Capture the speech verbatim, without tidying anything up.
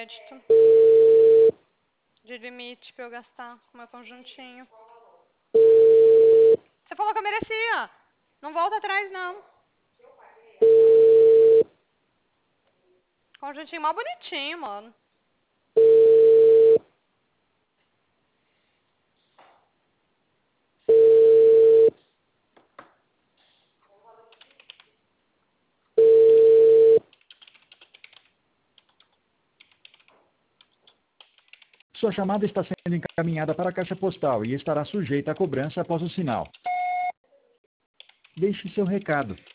crédito de limite pra eu gastar com meu conjuntinho. Você falou que eu merecia. Não volta atrás, não. Conjuntinho mó bonitinho, mano. Sua chamada está sendo encaminhada para a caixa postal e estará sujeita a cobrança após o sinal. Deixe seu recado.